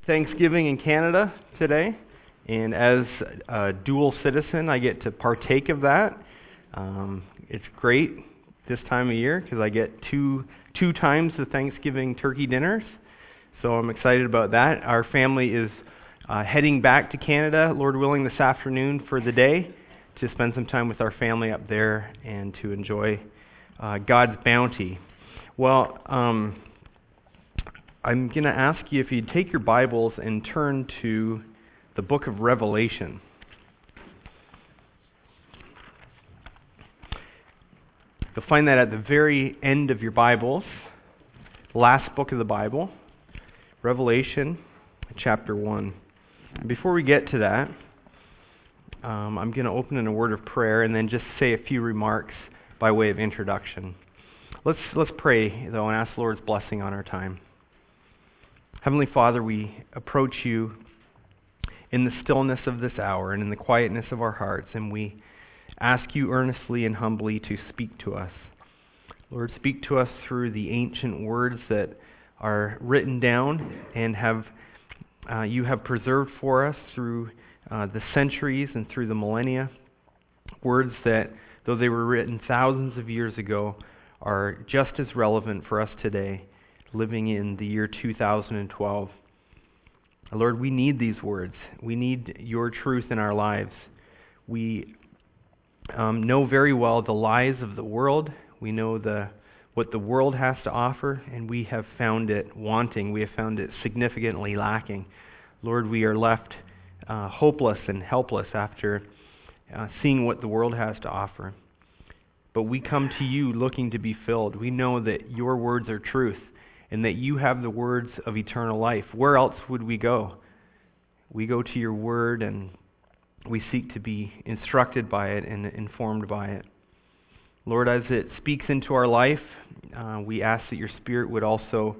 Thanksgiving in Canada today, and as a dual citizen, I get to partake of that. It's great this time of year because I get two times the Thanksgiving turkey dinners, so I'm excited about that. Our family is heading back to Canada, Lord willing, this afternoon for the day to spend some time with our family up there and to enjoy God's bounty. Well, I'm going to ask you if you'd take your Bibles and turn to the book of Revelation. You'll find that at the very end of your Bibles, last book of the Bible, Revelation chapter 1. And before we get to that, I'm going to open in a word of prayer and then just say a few remarks by way of introduction. Let's pray, though, and ask the Lord's blessing on our time. Heavenly Father, we approach you in the stillness of this hour and in the quietness of our hearts, and we ask you earnestly and humbly to speak to us. Lord, speak to us through the ancient words that are written down and you have preserved for us through the centuries and through the millennia. Words that, though they were written thousands of years ago, are just as relevant for us today, living in the year 2012. Lord, we need these words. We need your truth in our lives. We know very well the lies of the world. We know what the world has to offer, and we have found it wanting. We have found it significantly lacking. Lord, we are left hopeless and helpless after seeing what the world has to offer. But we come to you looking to be filled. We know that your words are truth, and that you have the words of eternal life. Where else would we go? We go to your word, and we seek to be instructed by it and informed by it. Lord, as it speaks into our life, we ask that your Spirit would also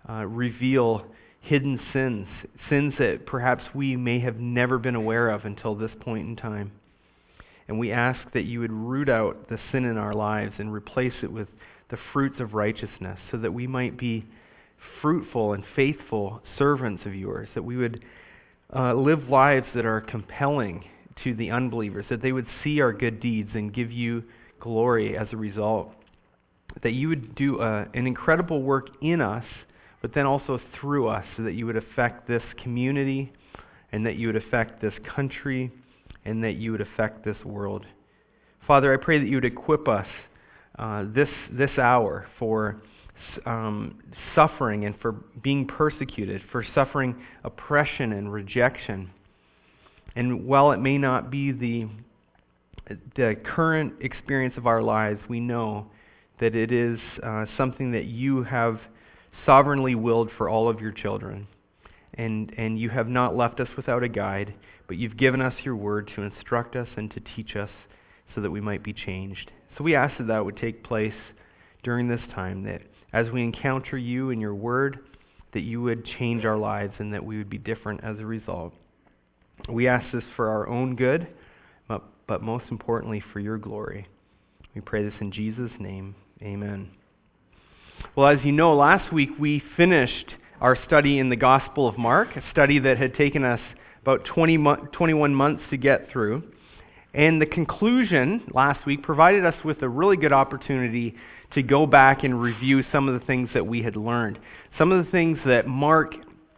reveal hidden sins that perhaps we may have never been aware of until this point in time. And we ask that you would root out the sin in our lives and replace it with the fruits of righteousness, so that we might be fruitful and faithful servants of yours, that we would live lives that are compelling to the unbelievers, that they would see our good deeds and give you glory as a result, that you would do an incredible work in us, but then also through us, so that you would affect this community, and that you would affect this country, and that you would affect this world. Father, I pray that you would equip us this hour for suffering and for being persecuted, for suffering oppression and rejection. And while it may not be the current experience of our lives, we know that it is something that you have sovereignly willed for all of your children. And you have not left us without a guide, but you've given us your word to instruct us and to teach us so that we might be changed. So we ask that would take place during this time, that as we encounter you and your word, that you would change our lives and that we would be different as a result. We ask this for our own good, but most importantly for your glory. We pray this in Jesus' name. Amen. Well, as you know, last week we finished our study in the Gospel of Mark, a study that had taken us about 21 months to get through. And the conclusion last week provided us with a really good opportunity to go back and review some of the things that we had learned. Some of the things that Mark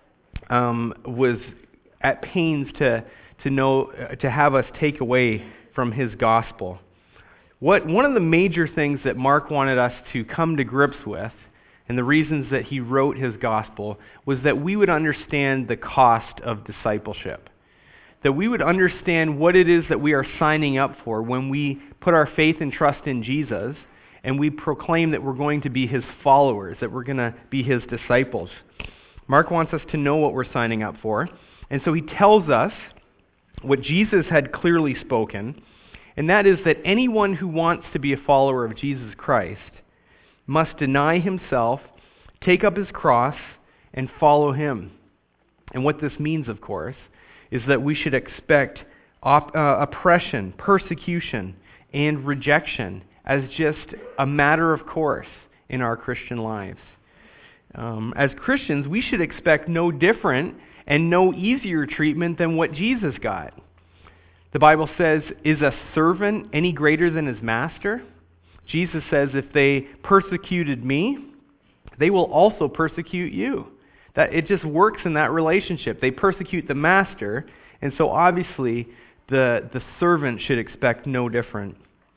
was at pains to have us take away from his gospel. One of the major things that Mark wanted us to come to grips with, and the reasons that he wrote his gospel, was that we would understand the cost of discipleship. That we would understand what it is that we are signing up for when we put our faith and trust in Jesus and we proclaim that we're going to be his followers, that we're going to be his disciples. Mark wants us to know what we're signing up for, and so he tells us what Jesus had clearly spoken, and that is that anyone who wants to be a follower of Jesus Christ must deny himself, take up his cross, and follow him. And what this means, of course, is that we should expect oppression, persecution, and rejection as just a matter of course in our Christian lives. As Christians, we should expect no different and no easier treatment than what Jesus got. The Bible says, is a servant any greater than his master? Jesus says, if they persecuted me, they will also persecute you. That it just works in that relationship. They persecute the master, and so obviously the servant should expect no different.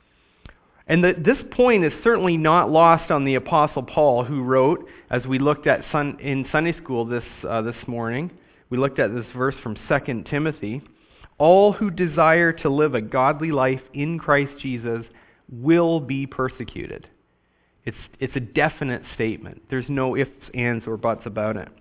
And this point is certainly not lost on the Apostle Paul, who wrote, as we looked at in Sunday school this morning, we looked at this verse from 2 Timothy, all who desire to live a godly life in Christ Jesus will be persecuted. It's a definite statement. There's no ifs, ands, or buts about it.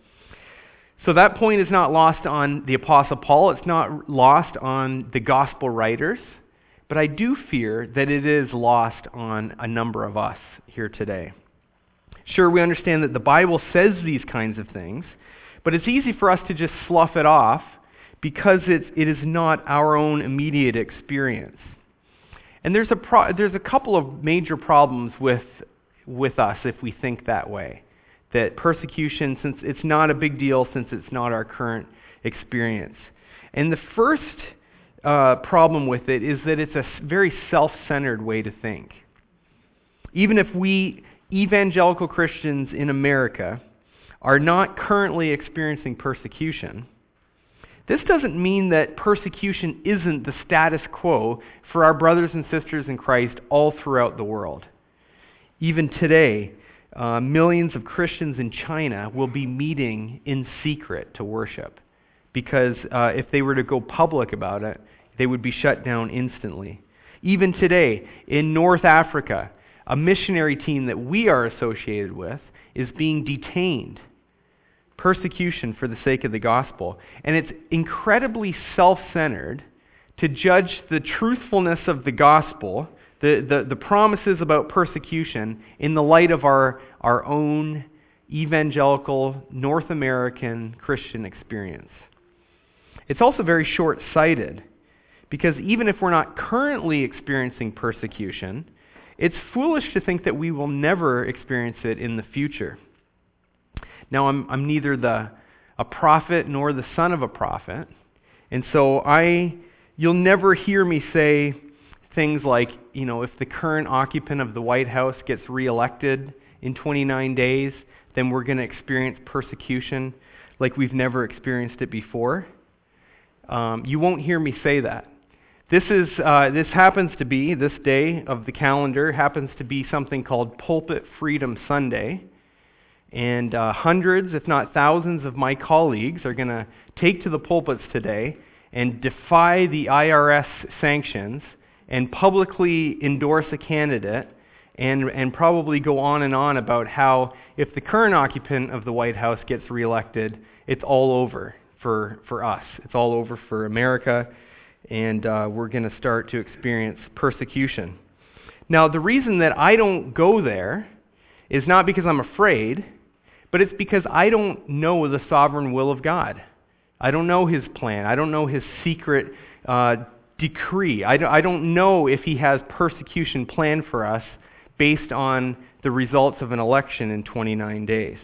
So that point is not lost on the Apostle Paul. It's not lost on the gospel writers. But I do fear that it is lost on a number of us here today. Sure, we understand that the Bible says these kinds of things, but it's easy for us to just slough it off because it is not our own immediate experience. And there's a couple of major problems with us if we think that way. That persecution, since it's not a big deal, since it's not our current experience. And the first problem with it is that it's a very self-centered way to think. Even if we evangelical Christians in America are not currently experiencing persecution, this doesn't mean that persecution isn't the status quo for our brothers and sisters in Christ all throughout the world. Even today, millions of Christians in China will be meeting in secret to worship, because if they were to go public about it, they would be shut down instantly. Even today, in North Africa, a missionary team that we are associated with is being detained. Persecution for the sake of the gospel. And it's incredibly self-centered to judge the truthfulness of the gospel, the promises about persecution, in the light of our own evangelical North American Christian experience. It's also very short-sighted, because even if we're not currently experiencing persecution, it's foolish to think that we will never experience it in the future. Now, I'm neither a prophet nor the son of a prophet, and so you'll never hear me say things like, if the current occupant of the White House gets reelected in 29 days, then we're going to experience persecution like we've never experienced it before. You won't hear me say that. This happens to be, this day of the calendar happens to be something called Pulpit Freedom Sunday. And hundreds, if not thousands, of my colleagues are going to take to the pulpits today and defy the IRS sanctions and publicly endorse a candidate and probably go on and on about how if the current occupant of the White House gets reelected, it's all over for us. It's all over for America, and we're going to start to experience persecution. Now, the reason that I don't go there is not because I'm afraid, but it's because I don't know the sovereign will of God. I don't know His plan. I don't know His secret decree. I don't know if He has persecution planned for us based on the results of an election in 29 days.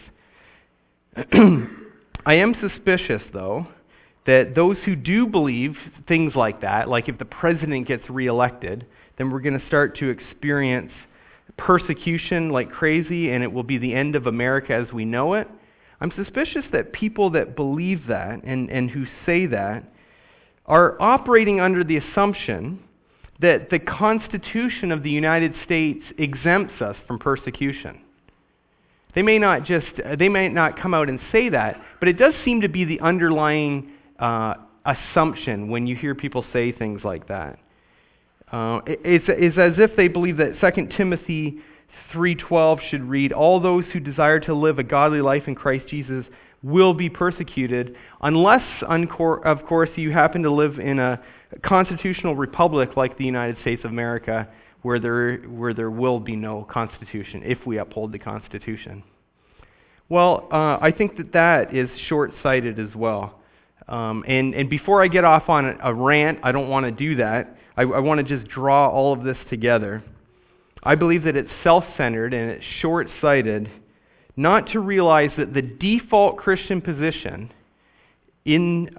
I am suspicious, though, that those who do believe things like that, like if the president gets reelected, then we're going to start to experience persecution like crazy, and it will be the end of America as we know it. I'm suspicious that people that believe that and who say that are operating under the assumption that the Constitution of the United States exempts us from persecution. They may not come out and say that, but it does seem to be the underlying assumption when you hear people say things like that. It's as if they believe that 2 Timothy 3:12 should read, all those who desire to live a godly life in Christ Jesus will be persecuted, unless, of course, you happen to live in a constitutional republic like the United States of America, where there will be no Constitution if we uphold the Constitution. Well, I think that is short-sighted as well. And before I get off on a rant, I don't want to do that. I want to just draw all of this together. I believe that it's self-centered and it's short-sighted not to realize that the default Christian position in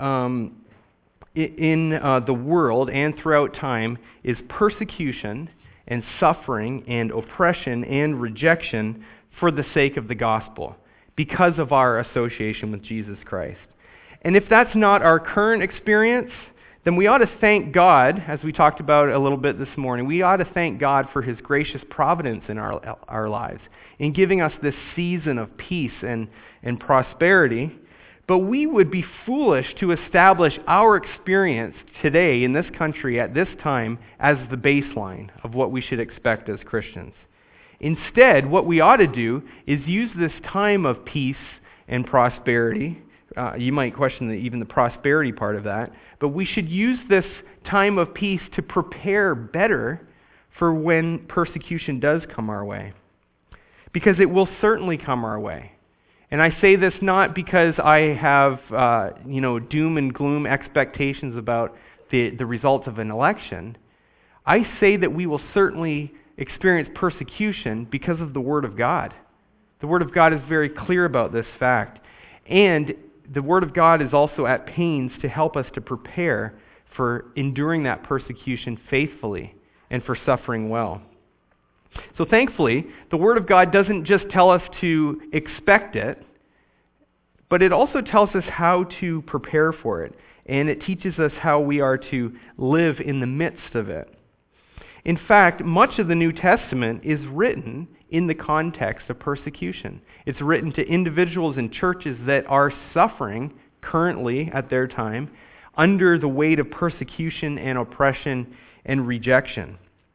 the world and throughout time is persecution and suffering and oppression and rejection for the sake of the gospel, because of our association with Jesus Christ. And if that's not our current experience, then we ought to thank God, as we talked about a little bit this morning, we ought to thank God for His gracious providence in our lives, in giving us this season of peace and prosperity. But we would be foolish to establish our experience today in this country at this time as the baseline of what we should expect as Christians. Instead, what we ought to do is use this time of peace and prosperity. You might question even the prosperity part of that, but we should use this time of peace to prepare better for when persecution does come our way. Because it will certainly come our way. And I say this not because I have doom and gloom expectations about the results of an election. I say that we will certainly experience persecution because of the Word of God. The Word of God is very clear about this fact. And the Word of God is also at pains to help us to prepare for enduring that persecution faithfully and for suffering well. So thankfully, the Word of God doesn't just tell us to expect it, but it also tells us how to prepare for it. And it teaches us how we are to live in the midst of it. In fact, much of the New Testament is written in the context of persecution. It's written to individuals and churches that are suffering currently at their time under the weight of persecution and oppression and rejection.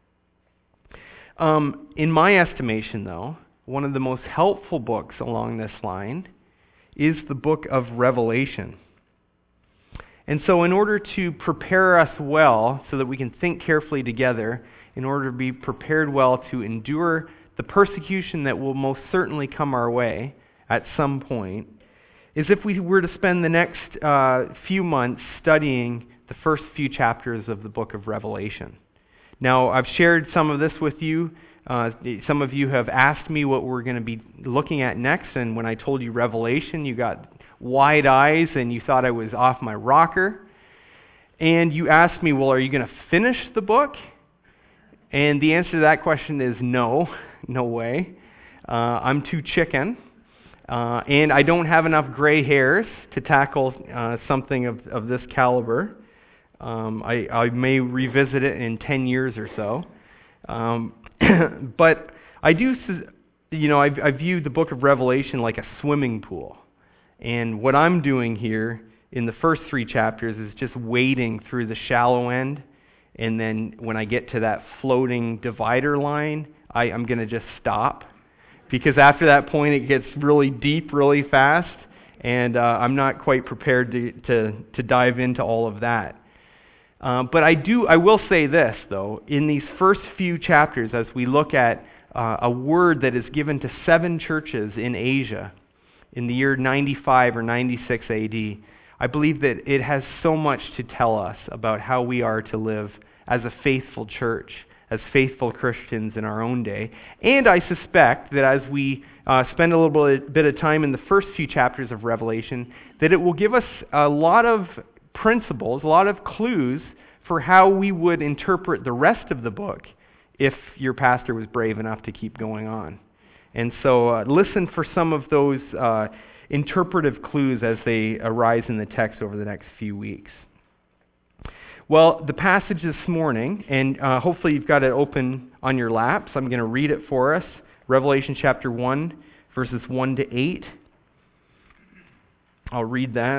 In my estimation, though, one of the most helpful books along this line is the book of Revelation. And so in order to prepare us well, so that we can think carefully together, in order to be prepared well to endure the persecution that will most certainly come our way at some point, is if we were to spend the next few months studying the first few chapters of the book of Revelation. Now, I've shared some of this with you. Some of you have asked me what we're going to be looking at next, and when I told you Revelation, you got wide eyes and you thought I was off my rocker. And you asked me, well, are you going to finish the book? And the answer to that question is no, no way. I'm too chicken, and I don't have enough gray hairs to tackle something of this caliber. I may revisit it in 10 years or so. But I do, I view the book of Revelation like a swimming pool. And what I'm doing here in the first 3 chapters is just wading through the shallow end. And then when I get to that floating divider line, I'm going to just stop. Because after that point, it gets really deep really fast. And I'm not quite prepared to dive into all of that. But I will say this, though. In these first few chapters, as we look at a word that is given to 7 churches in Asia in the year 95 or 96 AD, I believe that it has so much to tell us about how we are to live as a faithful church, as faithful Christians in our own day. And I suspect that as we spend a little bit of time in the first few chapters of Revelation, that it will give us a lot of principles, a lot of clues for how we would interpret the rest of the book if your pastor was brave enough to keep going on. And so listen for some of those interpretive clues as they arise in the text over the next few weeks. Well, the passage this morning, and hopefully you've got it open on your laps. I'm going to read it for us. Revelation chapter 1, verses 1 to 8. I'll read that.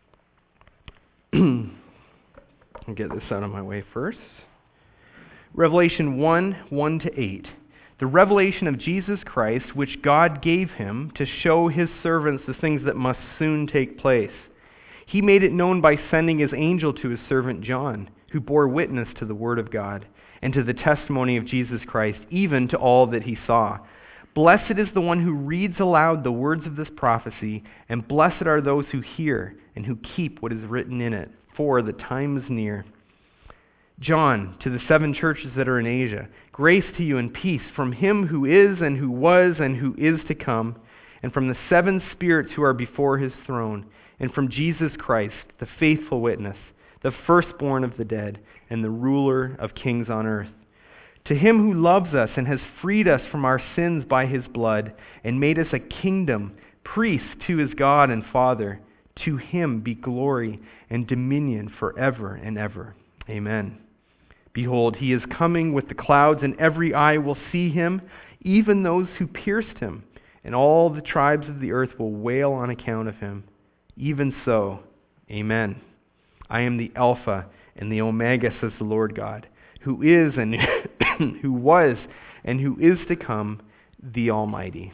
I'll get this out of my way first. Revelation 1, 1 to 8. The revelation of Jesus Christ, which God gave him to show his servants the things that must soon take place. He made it known by sending his angel to his servant John, who bore witness to the word of God and to the testimony of Jesus Christ, even to all that he saw. Blessed is the one who reads aloud the words of this prophecy, and blessed are those who hear and who keep what is written in it, for the time is near. John, to the 7 churches that are in Asia, grace to you and peace from him who is and who was and who is to come, and from the 7 spirits who are before his throne, and from Jesus Christ, the faithful witness, the firstborn of the dead, and the ruler of kings on earth. To him who loves us and has freed us from our sins by his blood, and made us a kingdom, priests to his God and Father, to him be glory and dominion forever and ever. Amen. Behold, he is coming with the clouds, and every eye will see him, even those who pierced him, and all the tribes of the earth will wail on account of him. Even so, amen. I am the Alpha and the Omega, says the Lord God, who is and who was and who is to come, the Almighty.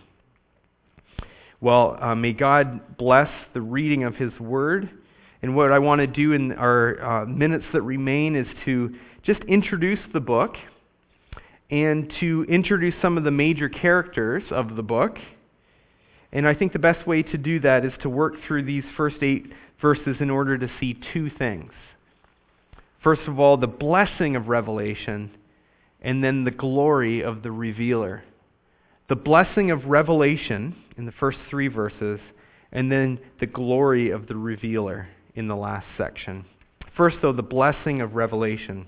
Well, may God bless the reading of his word. And what I want to do in our minutes that remain is to just introduce the book and to introduce some of the major characters of the book. And I think the best way to do that is to work through these first 8 verses in order to see 2 things. First of all, the blessing of revelation, and then the glory of the revealer. The blessing of revelation in the first 3 verses, and then the glory of the revealer in the last section. First, though, the blessing of revelation.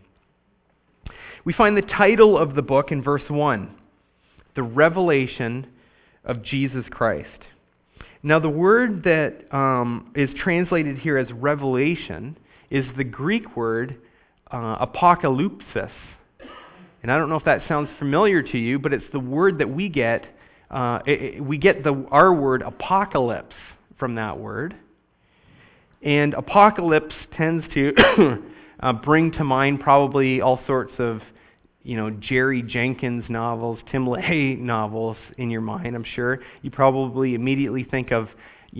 We find the title of the book in verse 1, the revelation of Jesus Christ. Now, the word that is translated here as revelation is the Greek word apocalypsis. And I don't know if that sounds familiar to you, but it's the word that we get. We get our word apocalypse from that word. And apocalypse tends to bring to mind probably all sorts of, Jerry Jenkins novels, Tim LaHaye novels in your mind, I'm sure. You probably immediately think of,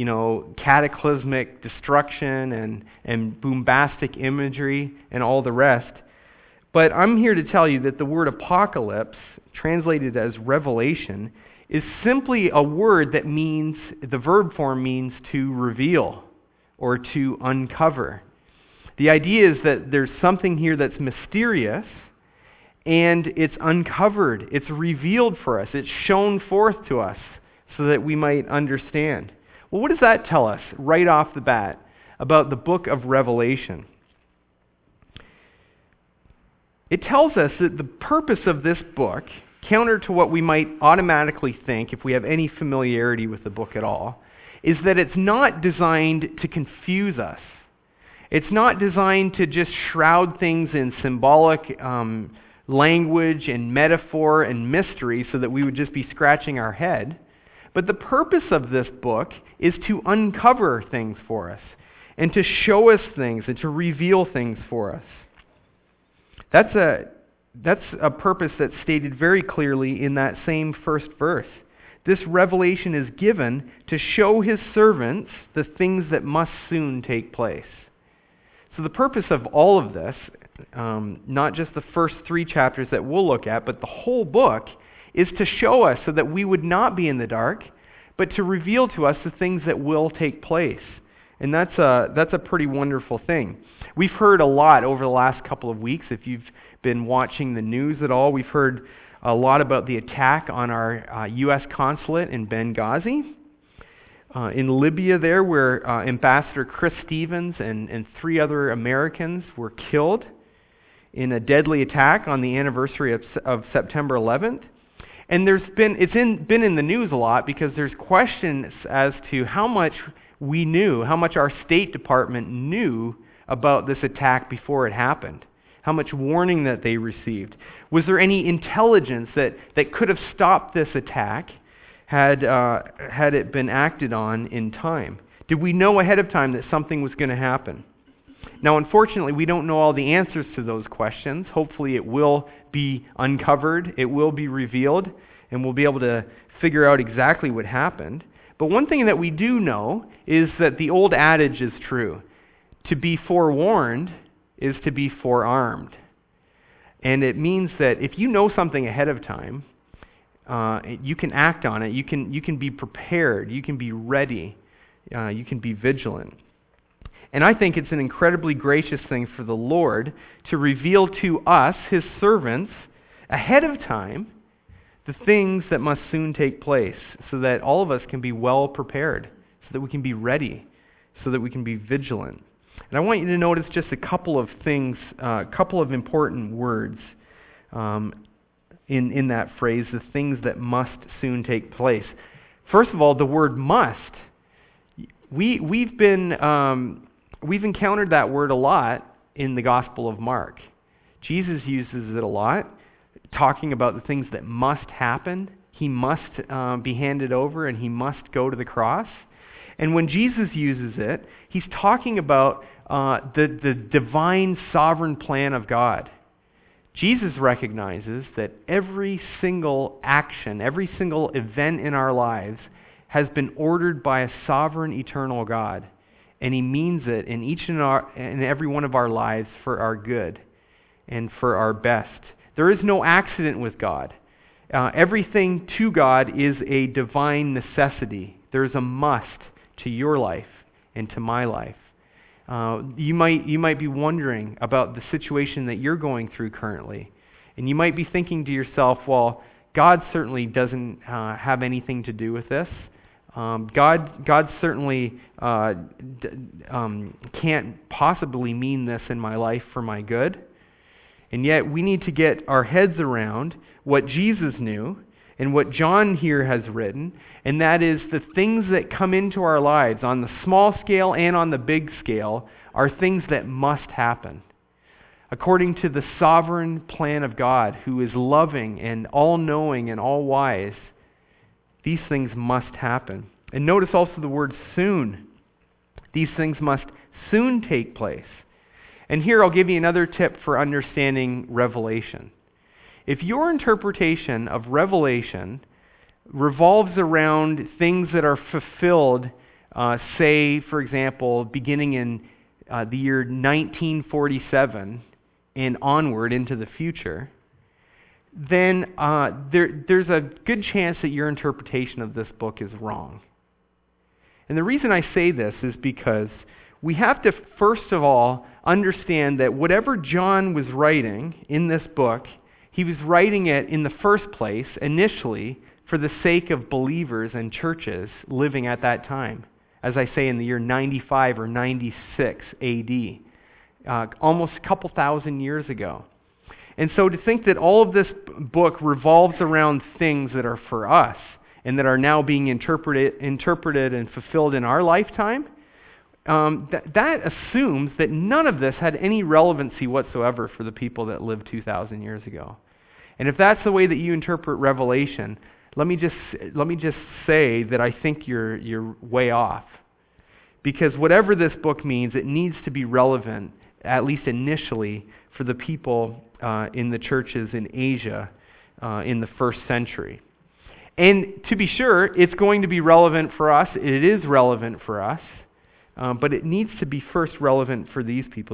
cataclysmic destruction and bombastic imagery and all the rest. But I'm here to tell you that the word apocalypse, translated as revelation, is simply a word that means, the verb form means to reveal or to uncover. The idea is that there's something here that's mysterious, and it's uncovered, it's revealed for us, it's shown forth to us so that we might understand. Well, what does that tell us right off the bat about the book of Revelation? It tells us that the purpose of this book, counter to what we might automatically think if we have any familiarity with the book at all, is that it's not designed to confuse us. It's not designed to just shroud things in symbolic language and metaphor and mystery so that we would just be scratching our head. But the purpose of this book is to uncover things for us and to show us things and to reveal things for us. That's a purpose that's stated very clearly in that same first verse. This revelation is given to show his servants the things that must soon take place. So the purpose of all of this, not just the first 3 chapters that we'll look at, but the whole book, is to show us so that we would not be in the dark, but to reveal to us the things that will take place. And that's a pretty wonderful thing. We've heard a lot over the last couple of weeks. If you've been watching the news at all, we've heard a lot about the attack on our U.S. consulate in Benghazi. In Libya there, where Ambassador Chris Stevens and 3 other Americans were killed in a deadly attack on the anniversary of September 11th. And been in the news a lot because there's questions as to how much we knew, how much our State Department knew about this attack before it happened, how much warning that they received. Was there any intelligence that could have stopped this attack had it been acted on in time? Did we know ahead of time that something was going to happen? Now, unfortunately, we don't know all the answers to those questions. Hopefully it will be uncovered, it will be revealed, and we'll be able to figure out exactly what happened. But one thing that we do know is that the old adage is true. To be forewarned is to be forearmed. And it means that if you know something ahead of time, you can act on it, you can be prepared, you can be ready, you can be vigilant. And I think it's an incredibly gracious thing for the Lord to reveal to us, his servants, ahead of time, the things that must soon take place so that all of us can be well prepared, so that we can be ready, so that we can be vigilant. And I want you to notice just a couple of things, a couple of important words in that phrase, the things that must soon take place. First of all, the word must. We've encountered that word a lot in the Gospel of Mark. Jesus uses it a lot, talking about the things that must happen. He must be handed over and he must go to the cross. And when Jesus uses it, he's talking about the divine sovereign plan of God. Jesus recognizes that every single action, every single event in our lives has been ordered by a sovereign, eternal God. And he means it in each and every one of our lives for our good and for our best. There is no accident with God. Everything to God is a divine necessity. There's a must to your life and to my life. You might be wondering about the situation that you're going through currently. And you might be thinking to yourself, well, God certainly doesn't have anything to do with this. God certainly can't possibly mean this in my life for my good. And yet we need to get our heads around what Jesus knew and what John here has written, and that is the things that come into our lives on the small scale and on the big scale are things that must happen. According to the sovereign plan of God, who is loving and all-knowing and all-wise, these things must happen. And notice also the word soon. These things must soon take place. And here I'll give you another tip for understanding Revelation. If your interpretation of Revelation revolves around things that are fulfilled, say, for example, beginning in the year 1947 and onward into the future, then there's a good chance that your interpretation of this book is wrong. And the reason I say this is because we have to, first of all, understand that whatever John was writing in this book, he was writing it in the first place, initially, for the sake of believers and churches living at that time. As I say, in the year 95 or 96 AD, almost a couple thousand years ago. And so to think that all of this book revolves around things that are for us and that are now being interpreted and fulfilled in our lifetime, that assumes that none of this had any relevancy whatsoever for the people that lived 2,000 years ago. And if that's the way that you interpret Revelation, let me just say that I think you're way off. Because whatever this book means, it needs to be relevant, at least initially, for the people in the churches in Asia in the first century. And to be sure, it's going to be relevant for us. It is relevant for us. But it needs to be first relevant for these people.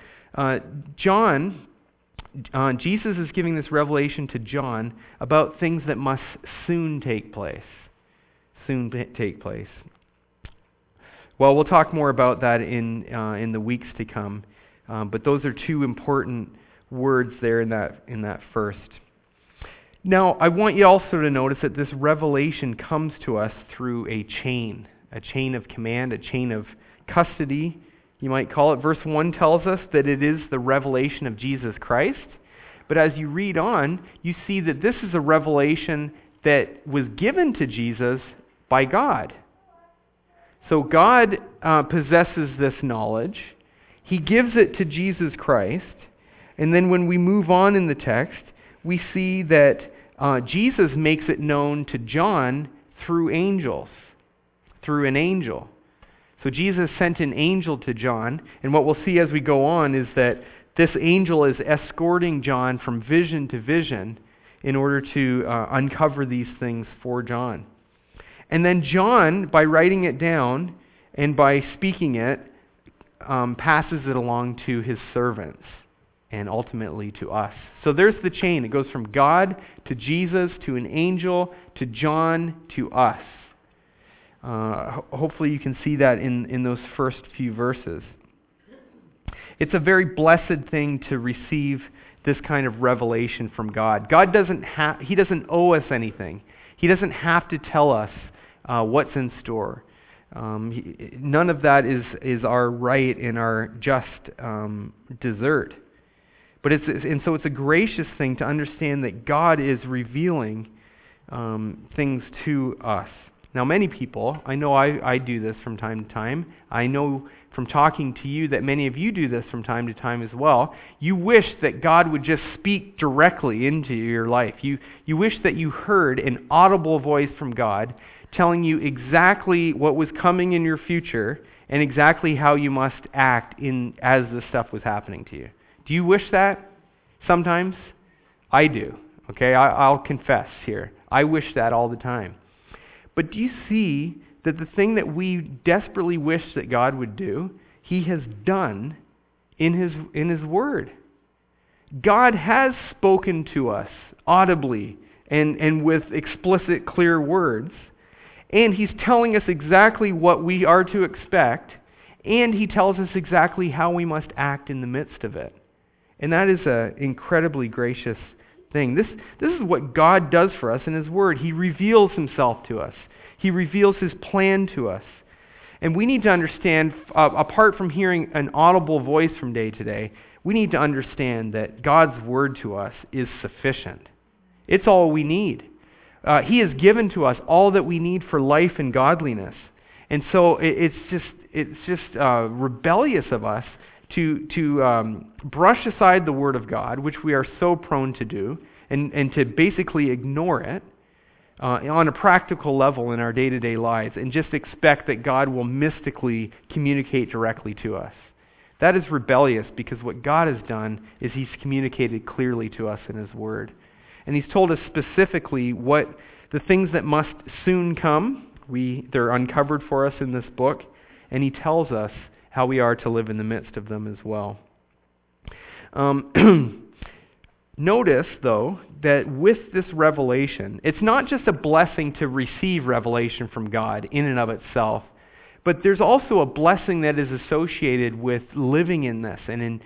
Jesus is giving this revelation to John about things that must soon take place. Soon take place. Well, we'll talk more about that in the weeks to come. But those are two important words there in that first. Now, I want you also to notice that this revelation comes to us through a chain of command, a chain of custody, you might call it. Verse 1 tells us that it is the revelation of Jesus Christ. But as you read on, you see that this is a revelation that was given to Jesus by God. So God possesses this knowledge. He gives it to Jesus Christ. And then when we move on in the text, we see that Jesus makes it known to John through angels, through an angel. So Jesus sent an angel to John, and what we'll see as we go on is that this angel is escorting John from vision to vision in order to uncover these things for John. And then John, by writing it down and by speaking it, passes it along to his servants and ultimately to us. So there's the chain. It goes from God to Jesus to an angel to John to us. Hopefully you can see that in those first few verses. It's a very blessed thing to receive this kind of revelation from God. He doesn't owe us anything. He doesn't have to tell us what's in store. None of that is our right and our just desert. But so it's a gracious thing to understand that God is revealing things to us. Now, many people, I know I do this from time to time. I know from talking to you that many of you do this from time to time as well. You wish that God would just speak directly into your life. You wish that you heard an audible voice from God telling you exactly what was coming in your future and exactly how you must act as this stuff was happening to you. Do you wish that? Sometimes? I do. Okay, I'll confess here. I wish that all the time. But do you see that the thing that we desperately wish that God would do, He has done in His Word? God has spoken to us audibly and with explicit, clear words, and He's telling us exactly what we are to expect, and He tells us exactly how we must act in the midst of it. And that is an incredibly gracious thing. This is what God does for us in His Word. He reveals Himself to us. He reveals His plan to us. And we need to understand, apart from hearing an audible voice from day to day, we need to understand that God's Word to us is sufficient. It's all we need. He has given to us all that we need for life and godliness. And so it's just rebellious of us to brush aside the Word of God, which we are so prone to do, and to basically ignore it on a practical level in our day-to-day lives, and just expect that God will mystically communicate directly to us. That is rebellious, because what God has done is He's communicated clearly to us in His Word. And He's told us specifically what the things that must soon come, they're uncovered for us in this book, and He tells us how we are to live in the midst of them as well. Notice, though, that with this revelation, it's not just a blessing to receive revelation from God in and of itself, but there's also a blessing that is associated with living in this and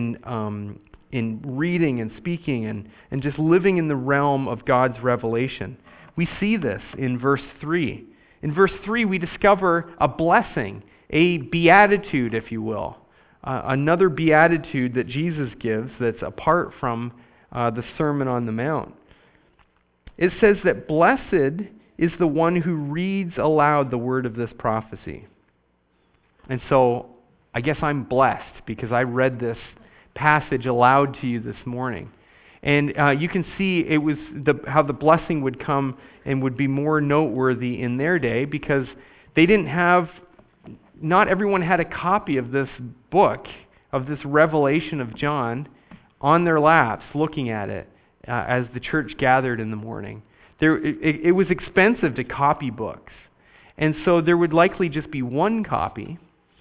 in reading and speaking and just living in the realm of God's revelation. We see this in verse 3. In verse 3, we discover a blessing, a beatitude, if you will. Another beatitude that Jesus gives that's apart from the Sermon on the Mount. It says that blessed is the one who reads aloud the word of this prophecy. And so I guess I'm blessed because I read this passage aloud to you this morning. And you can see it was how the blessing would come and would be more noteworthy in their day, because they didn't have, not everyone had a copy of this book, of this revelation of John, on their laps, looking at it as the church gathered in the morning. It was expensive to copy books, and so there would likely just be one copy.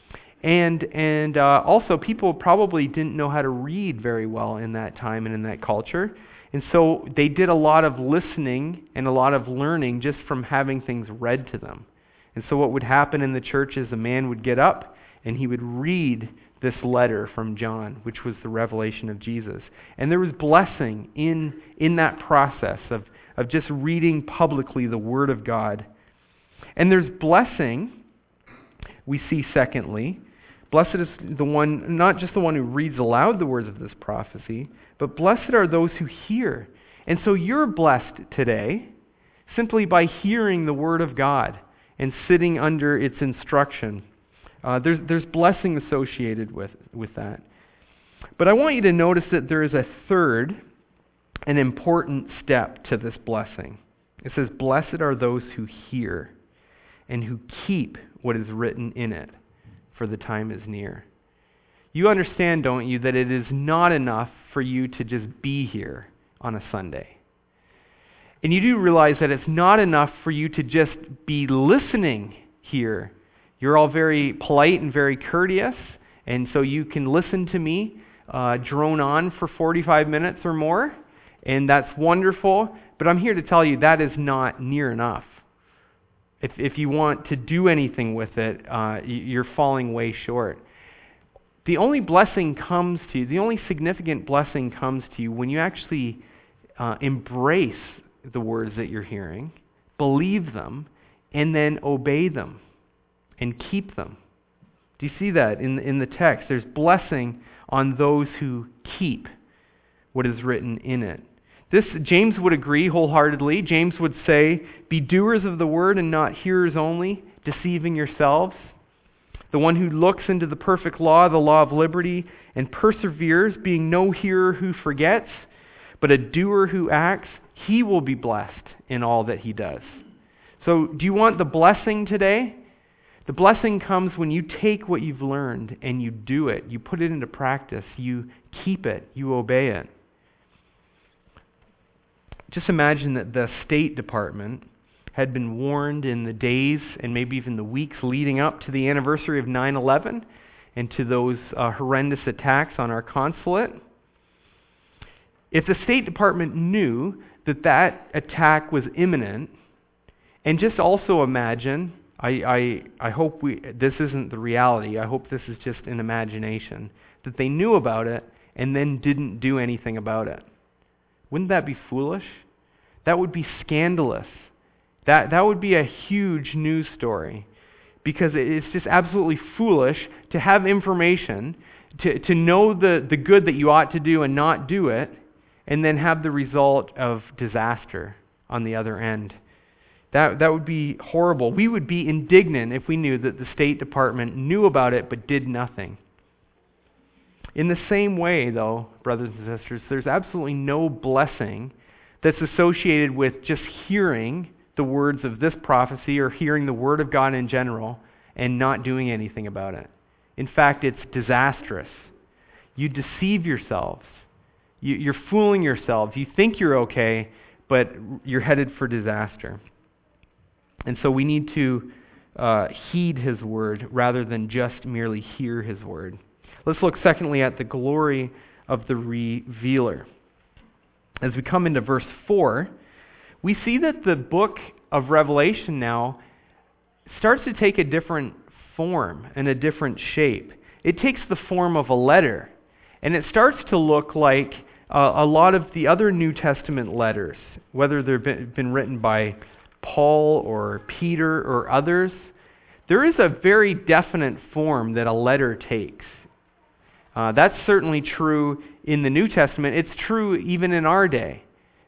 And also, people probably didn't know how to read very well in that time and in that culture, and so they did a lot of listening and a lot of learning just from having things read to them. And so what would happen in the church is a man would get up and he would read this letter from John, which was the revelation of Jesus. And there was blessing in that process of just reading publicly the Word of God. And there's blessing, we see secondly. Blessed is the one, not just the one who reads aloud the words of this prophecy, but blessed are those who hear. And so you're blessed today simply by hearing the Word of God and sitting under its instruction. There's blessing associated with that. But I want you to notice that there is a third, an important step to this blessing. It says, blessed are those who hear and who keep what is written in it, for the time is near. You understand, don't you, that it is not enough for you to just be here on a Sunday. And you do realize that it's not enough for you to just be listening here. You're all very polite and very courteous, and so you can listen to me drone on for 45 minutes or more, and that's wonderful, but I'm here to tell you that is not near enough. If you want to do anything with it, you're falling way short. the only blessing comes to you, the only significant blessing comes to you when you actually embrace the words that you're hearing, believe them, and then obey them and keep them. Do you see that in the text? There's blessing on those who keep what is written in it. This, James would agree wholeheartedly. James would say, "Be doers of the word and not hearers only, deceiving yourselves. The one who looks into the perfect law, the law of liberty, and perseveres, being no hearer who forgets, but a doer who acts, he will be blessed in all that he does." So, do you want the blessing today? The blessing comes when you take what you've learned and you do it. You put it into practice. You keep it. You obey it. Just imagine that the State Department had been warned in the days and maybe even the weeks leading up to the anniversary of 9/11 and to those horrendous attacks on our consulate. If the State Department knew that that attack was imminent, and just also imagine, I hope this isn't the reality, I hope this is just an imagination, that they knew about it and then didn't do anything about it. Wouldn't that be foolish? That would be scandalous. That would be a huge news story, because it's just absolutely foolish to have information, to know the good that you ought to do and not do it, and then have the result of disaster on the other end. That would be horrible. We would be indignant if we knew that the State Department knew about it but did nothing. In the same way, though, brothers and sisters, there's absolutely no blessing that's associated with just hearing the words of this prophecy or hearing the Word of God in general and not doing anything about it. In fact, it's disastrous. You deceive yourselves. You're fooling yourselves. You think you're okay, but you're headed for disaster. And so we need to heed His Word rather than just merely hear His Word. Let's look secondly at the glory of the revealer. As we come into verse 4, we see that the book of Revelation now starts to take a different form and a different shape. It takes the form of a letter, and it starts to look like a lot of the other New Testament letters, whether they've been written by Paul or Peter or others. There is a very definite form that a letter takes. That's certainly true in the New Testament. It's true even in our day.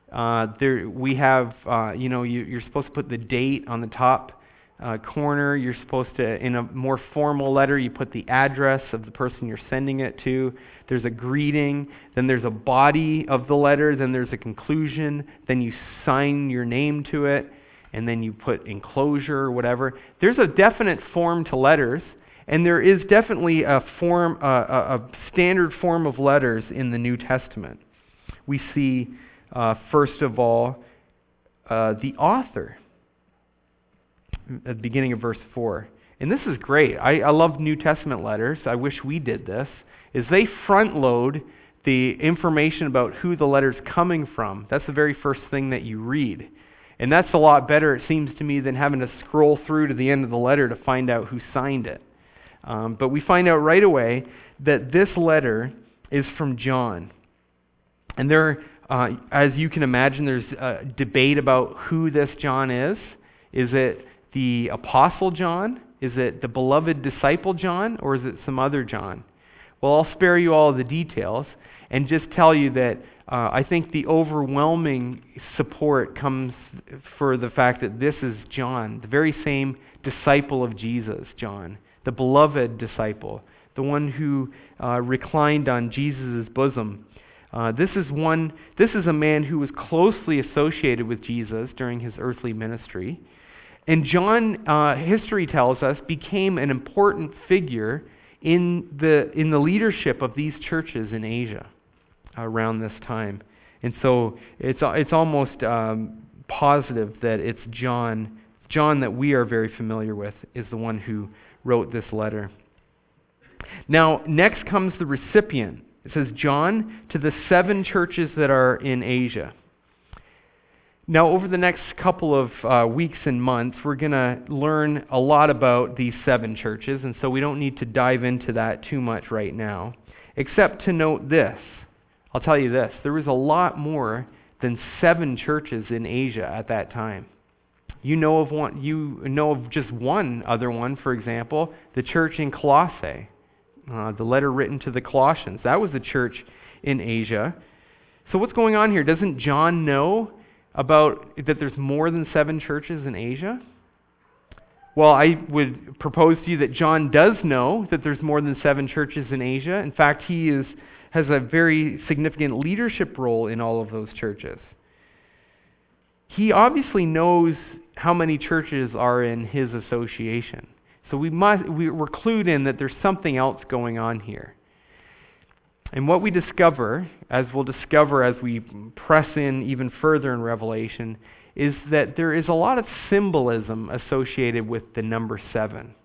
We have, you're supposed to put the date on the top corner. You're supposed to, in a more formal letter, you put the address of the person you're sending it to. There's a greeting. Then there's a body of the letter. Then there's a conclusion. Then you sign your name to it. And then you put enclosure or whatever. There's a definite form to letters. And there is definitely a standard form of letters in the New Testament. We see, first of all, the author at the beginning of verse 4. And this is great. I love New Testament letters. I wish we did this. Is they front load the information about who the letter's coming from. That's the very first thing that you read. And that's a lot better, it seems to me, than having to scroll through to the end of the letter to find out who signed it. But we find out right away that this letter is from John. And there, as you can imagine, there's a debate about who this John is. Is it the Apostle John? Is it the beloved disciple John? Or is it some other John? Well, I'll spare you all the details and just tell you that I think the overwhelming support comes for the fact that this is John, the very same disciple of Jesus, John. The beloved disciple, the one who reclined on Jesus' bosom. This is a man who was closely associated with Jesus during his earthly ministry. And John, history tells us, became an important figure in the leadership of these churches in Asia around this time. And so it's almost positive that it's John that we are very familiar with is the one who wrote this letter. Now, next comes the recipient. It says, John, to the 7 churches that are in Asia. Now, over the next couple of weeks and months, we're going to learn a lot about these 7 churches, and so we don't need to dive into that too much right now, except to note this. I'll tell you this. There was a lot more than 7 churches in Asia at that time. You know of just one other one, for example, the church in Colossae, the letter written to the Colossians. That was a church in Asia. So what's going on here? Doesn't John know about that there's more than 7 churches in Asia? Well, I would propose to you that John does know that there's more than 7 churches in Asia. In fact, he has a very significant leadership role in all of those churches. He obviously knows how many churches are in his association. So we're clued in that there's something else going on here. And what we discover, as we'll discover as we press in even further in Revelation, is that there is a lot of symbolism associated with the number 7.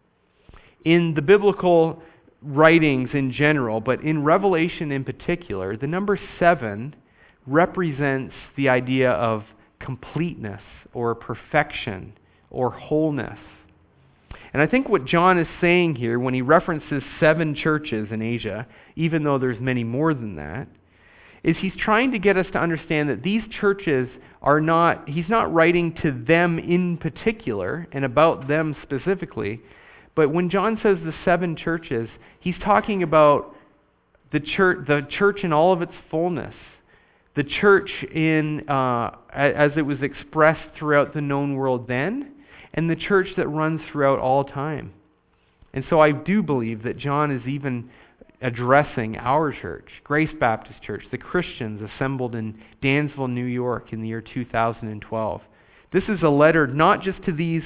In the biblical writings in general, but in Revelation in particular, the number 7 represents the idea of completeness or perfection or wholeness. And I think what John is saying here when he references 7 churches in Asia, even though there's many more than that, is he's trying to get us to understand that these churches he's not writing to them in particular and about them specifically, but when John says the 7 churches, he's talking about the church in all of its fullness, the church as it was expressed throughout the known world then, and the church that runs throughout all time. And so I do believe that John is even addressing our church, Grace Baptist Church, the Christians assembled in Dansville, New York in the year 2012. This is a letter not just to these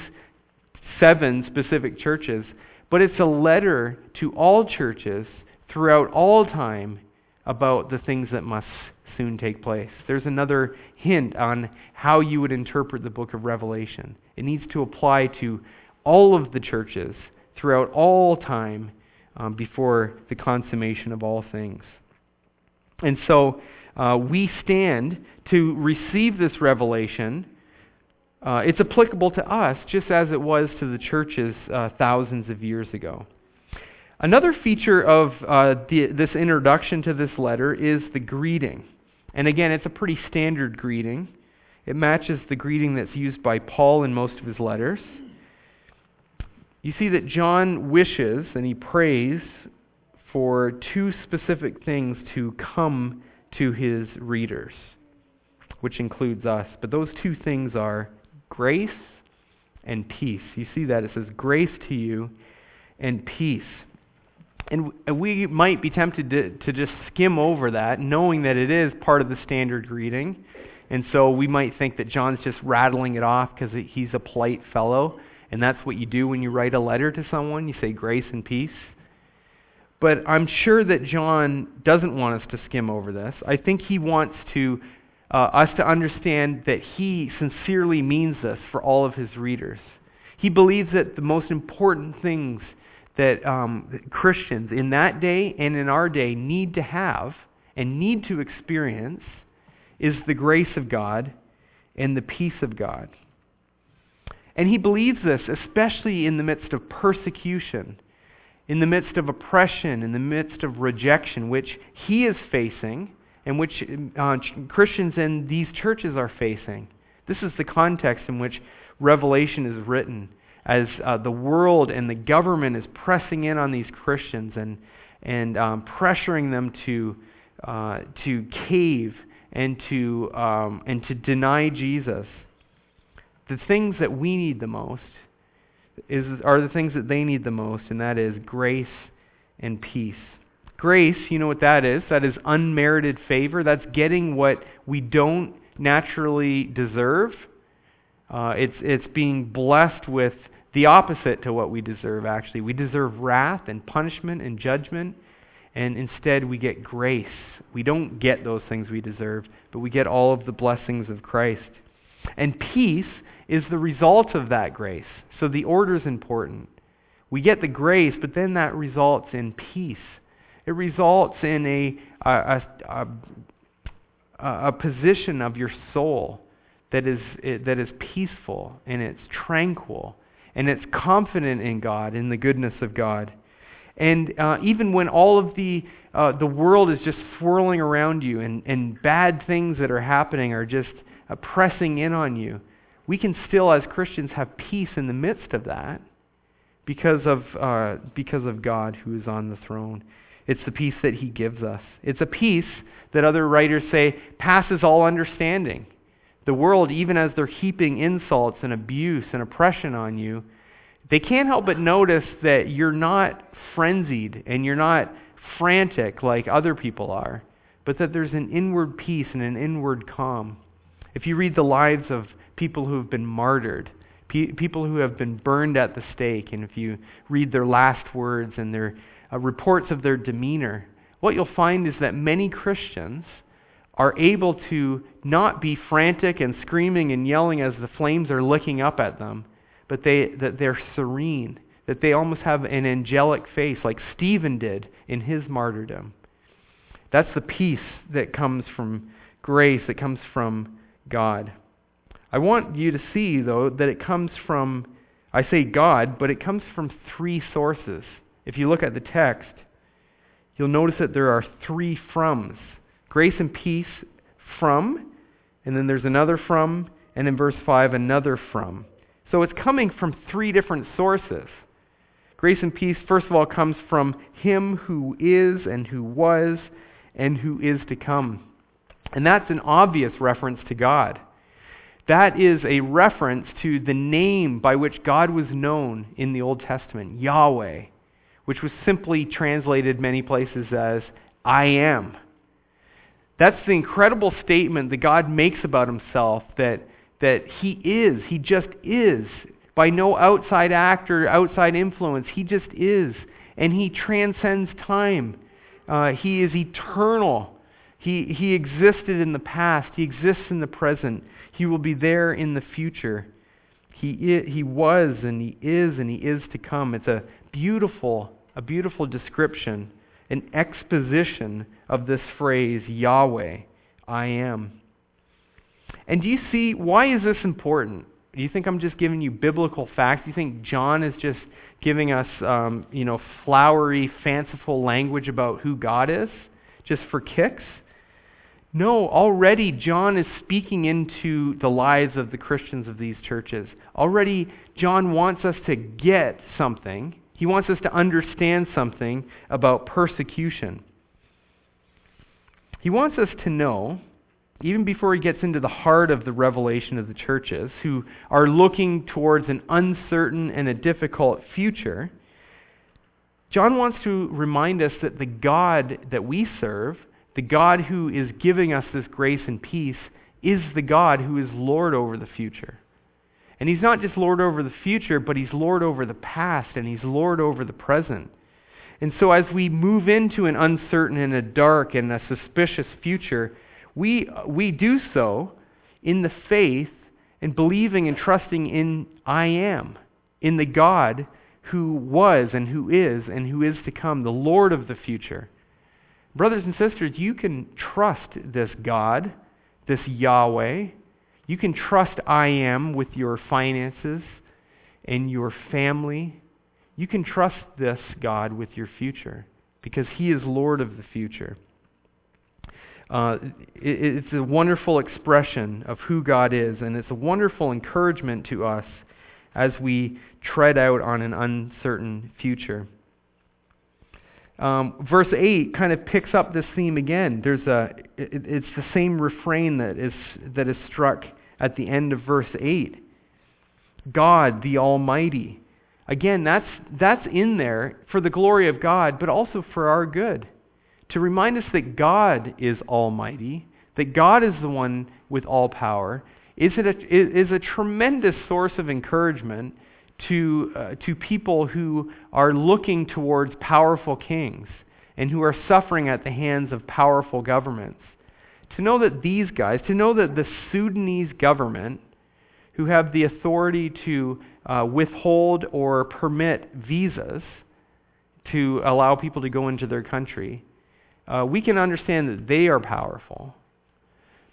7 specific churches, but it's a letter to all churches throughout all time about the things that must soon take place. There's another hint on how you would interpret the book of Revelation. It needs to apply to all of the churches throughout all time before the consummation of all things. And so we stand to receive this revelation. It's applicable to us just as it was to the churches thousands of years ago. Another feature of this introduction to this letter is the greeting. And again, it's a pretty standard greeting. It matches the greeting that's used by Paul in most of his letters. You see that John wishes and he prays for 2 specific things to come to his readers, which includes us. But those 2 things are grace and peace. You see that it says grace to you and peace. And we might be tempted to just skim over that, knowing that it is part of the standard greeting. And so we might think that John's just rattling it off because he's a polite fellow. And that's what you do when you write a letter to someone. You say grace and peace. But I'm sure that John doesn't want us to skim over this. I think he wants us to understand that he sincerely means this for all of his readers. He believes that the most important things that Christians in that day and in our day need to have and need to experience is the grace of God and the peace of God. And he believes this, especially in the midst of persecution, in the midst of oppression, in the midst of rejection, which he is facing and which Christians in these churches are facing. This is the context in which Revelation is written, as the world and the government is pressing in on these Christians and pressuring them to cave and to deny Jesus. The things that we need the most are the things that they need the most, and that is grace and peace. Grace, you know what that is? That is unmerited favor. That's getting what we don't naturally deserve. It's being blessed with the opposite to what we deserve, actually. We deserve wrath and punishment and judgment, and instead we get grace. We don't get those things we deserve, but we get all of the blessings of Christ. And peace is the result of that grace. So the order is important. We get the grace, but then that results in peace. It results in a position of your soul that is peaceful, and it's tranquil, and it's confident in God, in the goodness of God. And even when all of the world is just swirling around you, and bad things that are happening are just pressing in on you, we can still, as Christians, have peace in the midst of that because of God who is on the throne. It's the peace that He gives us. It's a peace that other writers say passes all understanding. The world, even as they're heaping insults and abuse and oppression on you, they can't help but notice that you're not frenzied and you're not frantic like other people are, but that there's an inward peace and an inward calm. If you read the lives of people who have been martyred, people who have been burned at the stake, and if you read their last words and their reports of their demeanor, what you'll find is that many Christians are able to not be frantic and screaming and yelling as the flames are licking up at them, but that they're serene, that they almost have an angelic face like Stephen did in his martyrdom. That's the peace that comes from grace, that comes from God. I want you to see, though, that it comes from, I say God, but it comes from three sources. If you look at the text, you'll notice that there are three froms. Grace and peace from, and then there's another from, and in verse 5, another from. So it's coming from three different sources. Grace and peace, first of all, comes from Him who is and who was and who is to come. And that's an obvious reference to God. That is a reference to the name by which God was known in the Old Testament, Yahweh, which was simply translated many places as I am. That's the incredible statement that God makes about Himself, that He just is. By no outside act or outside influence, He just is. And He transcends time. He is eternal. He existed in the past. He exists in the present. He will be there in the future. He was and He is to come. It's a beautiful description, an exposition of this phrase, Yahweh, I am. And do you see, why is this important? Do you think I'm just giving you biblical facts? Do you think John is just giving us, flowery, fanciful language about who God is, just for kicks? No, already John is speaking into the lives of the Christians of these churches. Already John wants us to get something. He wants us to understand something about persecution. He wants us to know, even before he gets into the heart of the revelation of the churches, who are looking towards an uncertain and a difficult future, John wants to remind us that the God that we serve, the God who is giving us this grace and peace, is the God who is Lord over the future. And He's not just Lord over the future, but He's Lord over the past, and He's Lord over the present. And so as we move into an uncertain and a dark and a suspicious future, we do so in the faith and believing and trusting in I am, in the God who was and who is to come, the Lord of the future. Brothers and sisters, you can trust this God, this Yahweh. You can trust I am with your finances and your family. You can trust this God with your future because He is Lord of the future. It's a wonderful expression of who God is, and it's a wonderful encouragement to us as we tread out on an uncertain future. Verse 8 kind of picks up this theme again. It's the same refrain that is struck at the end of verse 8. God, the Almighty. Again, that's in there for the glory of God, but also for our good. To remind us that God is almighty, that God is the one with all power, is a tremendous source of encouragement to people who are looking towards powerful kings and who are suffering at the hands of powerful governments. To know that these guys, to know that the Sudanese government, who have the authority to withhold or permit visas to allow people to go into their country, we can understand that they are powerful.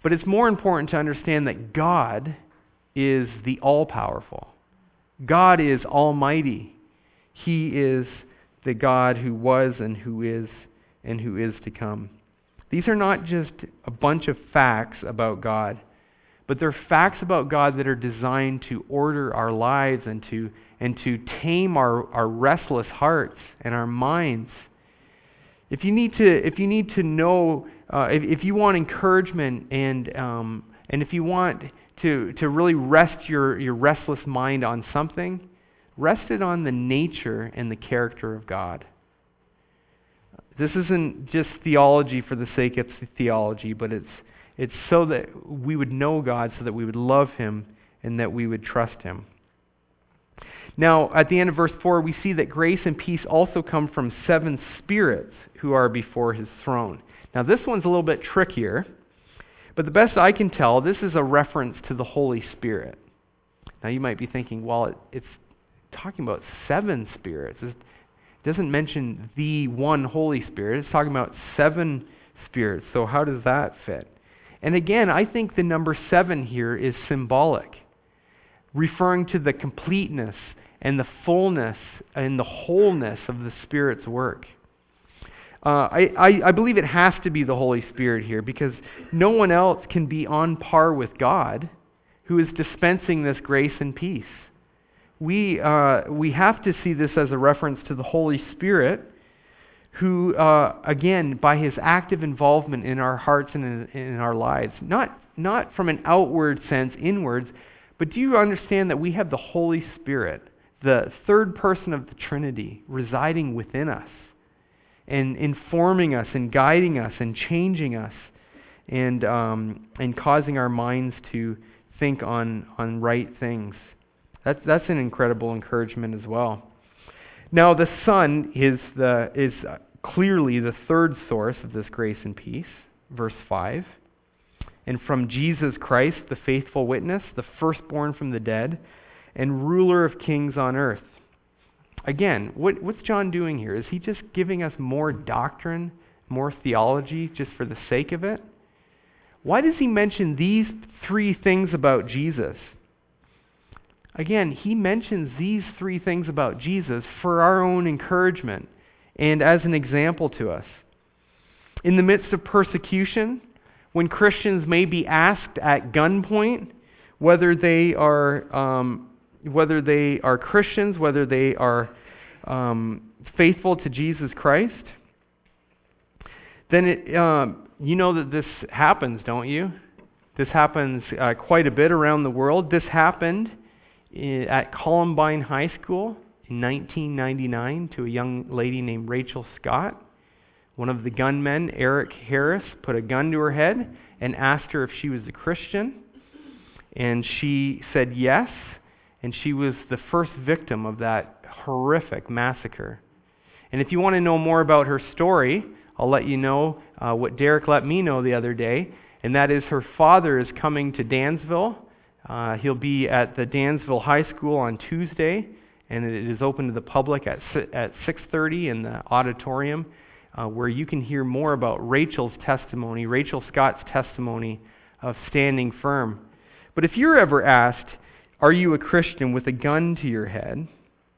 But it's more important to understand that God is the all-powerful. God is almighty. He is the God who was and who is to come. These are not just a bunch of facts about God, but they're facts about God that are designed to order our lives and to tame our restless hearts and our minds. If you need to know, if you want encouragement and if you want to really rest your restless mind on something, rest it on the nature and the character of God. This isn't just theology for the sake of theology, but it's so that we would know God, so that we would love Him, and that we would trust Him. Now, at the end of verse 4, we see that grace and peace also come from 7 spirits who are before His throne. Now, this one's a little bit trickier, but the best I can tell, this is a reference to the Holy Spirit. Now, you might be thinking, well, it's talking about 7 spirits. It doesn't mention the one Holy Spirit. It's talking about 7 spirits. So how does that fit? And again, I think the number 7 here is symbolic, referring to the completeness and the fullness and the wholeness of the Spirit's work. I believe it has to be the Holy Spirit here, because no one else can be on par with God who is dispensing this grace and peace. We have to see this as a reference to the Holy Spirit, who, again, by His active involvement in our hearts and in our lives, not from an outward sense, inwards, but do you understand that we have the Holy Spirit, the third person of the Trinity, residing within us, and informing us, and guiding us, and changing us, and causing our minds to think on right things. That's an incredible encouragement as well. Now, the Son is clearly the third source of this grace and peace, verse 5. And from Jesus Christ, the faithful witness, the firstborn from the dead, and ruler of kings on earth. Again, what's John doing here? Is he just giving us more doctrine, more theology, just for the sake of it? Why does he mention these 3 things about Jesus? Again, he mentions these 3 things about Jesus for our own encouragement and as an example to us. In the midst of persecution, when Christians may be asked at gunpoint whether they are Christians, whether they are faithful to Jesus Christ, then you know that this happens, don't you? This happens quite a bit around the world. This happened at Columbine High School in 1999 to a young lady named Rachel Scott. One of the gunmen, Eric Harris, put a gun to her head and asked her if she was a Christian. And she said yes, and she was the first victim of that horrific massacre. And if you want to know more about her story, I'll let you know what Derek let me know the other day, and that is her father is coming to Dansville. He'll be at the Dansville High School on Tuesday, and it is open to the public at 6:30 in the auditorium, where you can hear more about Rachel Scott's testimony of standing firm. But if you're ever asked, are you a Christian, with a gun to your head,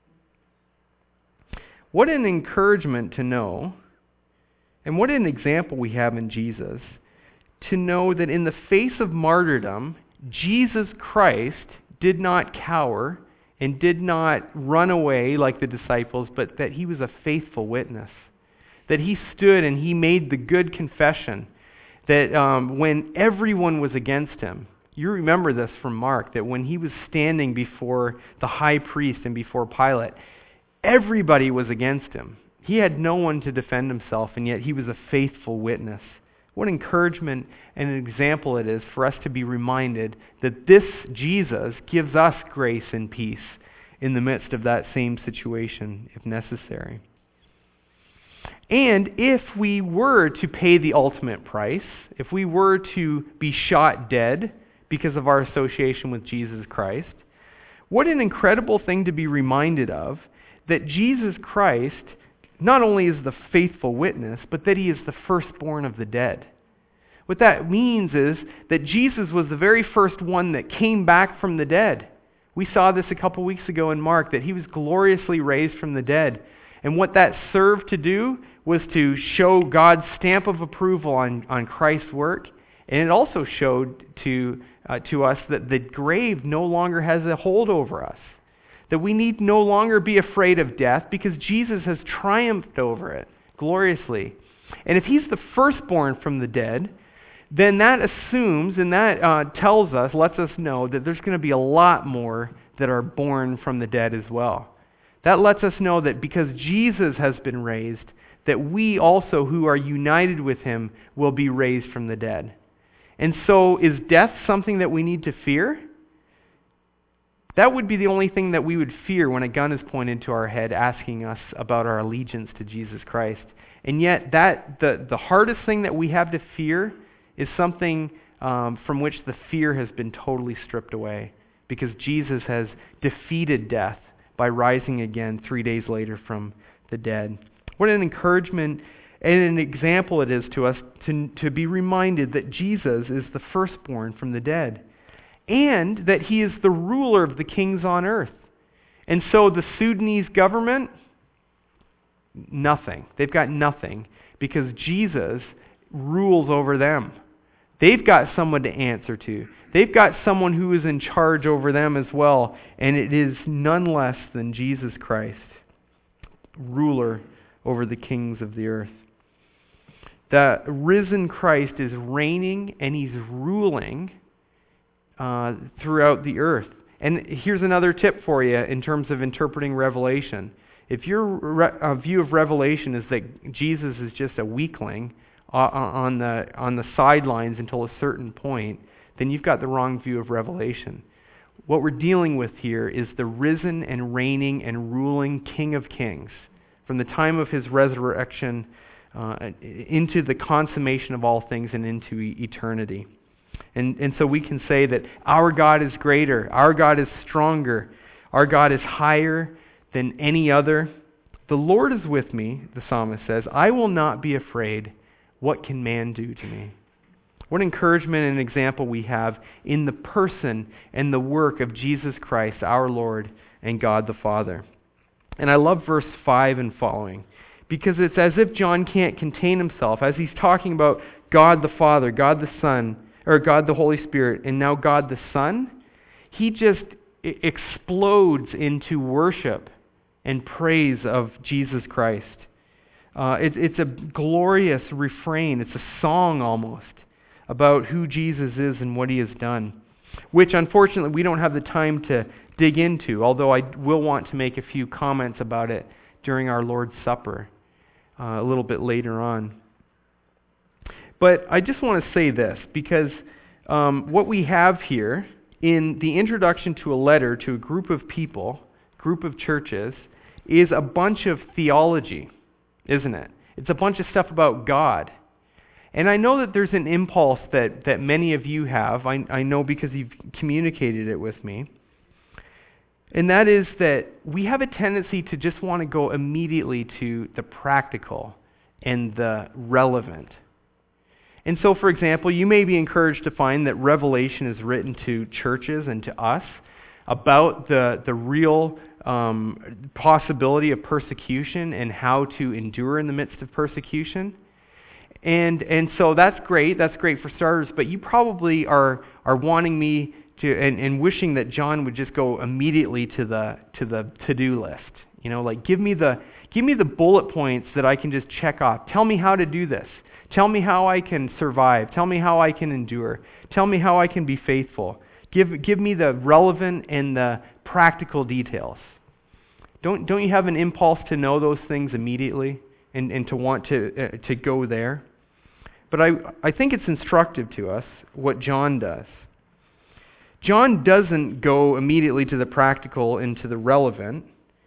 what an encouragement to know, and what an example we have in Jesus, to know that in the face of martyrdom, Jesus Christ did not cower and did not run away like the disciples, but that He was a faithful witness. That He stood and He made the good confession that when everyone was against Him. You remember this from Mark, that when He was standing before the high priest and before Pilate, everybody was against Him. He had no one to defend Himself, and yet He was a faithful witness. What encouragement and an example it is for us to be reminded that this Jesus gives us grace and peace in the midst of that same situation, if necessary. And if we were to pay the ultimate price, if we were to be shot dead because of our association with Jesus Christ, what an incredible thing to be reminded of, that Jesus Christ not only is the faithful witness, but that He is the firstborn of the dead. What that means is that Jesus was the very first one that came back from the dead. We saw this a couple weeks ago in Mark, that he was gloriously raised from the dead. And what that served to do was to show God's stamp of approval on Christ's work. And it also showed to us that the grave no longer has a hold over us. That we need no longer be afraid of death because Jesus has triumphed over it gloriously. And if he's the firstborn from the dead, then that assumes and that tells us, lets us know that there's going to be a lot more that are born from the dead as well. That lets us know that because Jesus has been raised, that we also who are united with him will be raised from the dead. And so is death something that we need to fear? That would be the only thing that we would fear when a gun is pointed to our head asking us about our allegiance to Jesus Christ. And yet the hardest thing that we have to fear is something from which the fear has been totally stripped away, because Jesus has defeated death by rising again 3 days later from the dead. What an encouragement and an example it is to us to be reminded that Jesus is the firstborn from the dead, and that he is the ruler of the kings on earth. And so the Sudanese government, nothing. They've got nothing, because Jesus rules over them. They've got someone to answer to. They've got someone who is in charge over them as well, and it is none less than Jesus Christ, ruler over the kings of the earth. The risen Christ is reigning and he's ruling throughout the earth. And here's another tip for you in terms of interpreting Revelation. If your view of Revelation is that Jesus is just a weakling on the sidelines until a certain point, then you've got the wrong view of Revelation. What we're dealing with here is the risen and reigning and ruling King of Kings from the time of his resurrection into the consummation of all things and into eternity. And so we can say that our God is greater, our God is stronger, our God is higher than any other. The Lord is with me, the psalmist says. I will not be afraid. What can man do to me? What encouragement and example we have in the person and the work of Jesus Christ, our Lord and God the Father. And I love verse 5 and following, because it's as if John can't contain himself as he's talking about God the Father, God the Son, or God the Holy Spirit, and now God the Son. He just explodes into worship and praise of Jesus Christ. It's a glorious refrain. It's a song almost about who Jesus is and what he has done, which unfortunately we don't have the time to dig into, although I will want to make a few comments about it during our Lord's Supper a little bit later on. But I just want to say this, because what we have here in the introduction to a letter to a group of people, group of churches, is a bunch of theology, isn't it? It's a bunch of stuff about God. And I know that there's an impulse that many of you have, I know because you've communicated it with me, and that is that we have a tendency to just want to go immediately to the practical and the relevant. And so, for example, you may be encouraged to find that Revelation is written to churches and to us about the real possibility of persecution and how to endure in the midst of persecution. And so that's great for starters, but you probably are wanting me to and wishing that John would just go immediately to the to-do list. You know, like give me the bullet points that I can just check off. Tell me how to do this. Tell me how I can survive. Tell me how I can endure. Tell me how I can be faithful. Give me the relevant and the practical details. Don't you have an impulse to know those things immediately and to want to go there? But I think it's instructive to us what John does. John doesn't go immediately to the practical and to the relevant.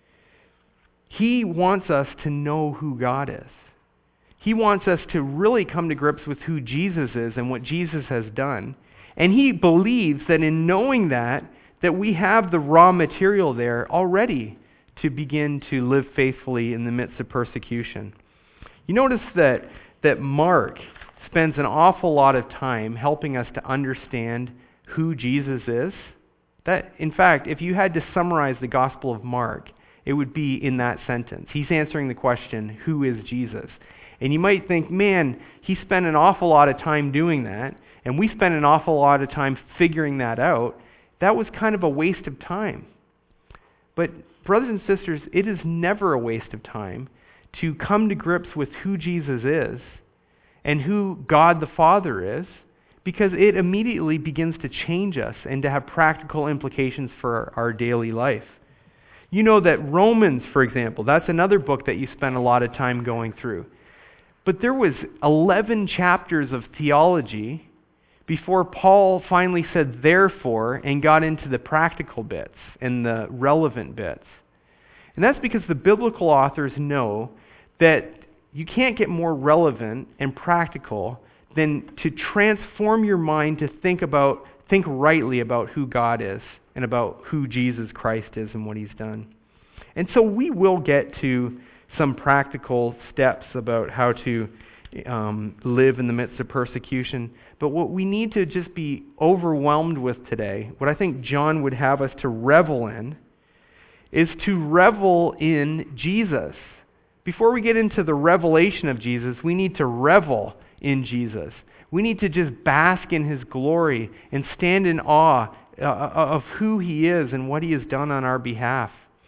He wants us to know who God is. He wants us to really come to grips with who Jesus is and what Jesus has done. And he believes that in knowing that we have the raw material there already to begin to live faithfully in the midst of persecution. You notice that Mark spends an awful lot of time helping us to understand who Jesus is. That, in fact, if you had to summarize the Gospel of Mark, it would be in that sentence. He's answering the question, who is Jesus? And you might think, man, he spent an awful lot of time doing that, and we spent an awful lot of time figuring that out. That was kind of a waste of time. But brothers and sisters, it is never a waste of time to come to grips with who Jesus is and who God the Father is, because it immediately begins to change us and to have practical implications for our daily life. You know that Romans, for example, that's another book that you spend a lot of time going through. But there was 11 chapters of theology before Paul finally said therefore and got into the practical bits and the relevant bits. And that's because the biblical authors know that you can't get more relevant and practical than to transform your mind to think rightly about who God is and about who Jesus Christ is and what he's done. And so we will get to some practical steps about how to live in the midst of persecution. But what we need to just be overwhelmed with today, what I think John would have us to revel in, is to revel in Jesus. Before we get into the revelation of Jesus, we need to revel in Jesus. We need to just bask in his glory and stand in awe of who he is and what he has done on our behalf.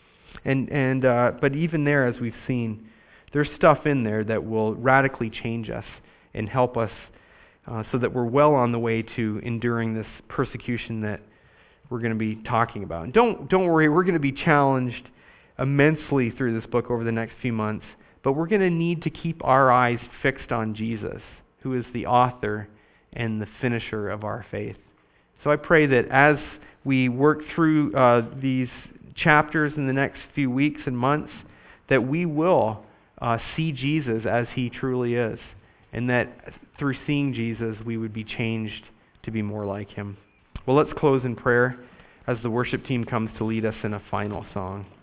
But even there, as we've seen, there's stuff in there that will radically change us and help us so that we're well on the way to enduring this persecution that we're going to be talking about. And don't worry, we're going to be challenged immensely through this book over the next few months, but we're going to need to keep our eyes fixed on Jesus, who is the author and the finisher of our faith. So I pray that as we work through these chapters in the next few weeks and months, that we will see Jesus as he truly is, and that through seeing Jesus, we would be changed to be more like him. Well, let's close in prayer as the worship team comes to lead us in a final song.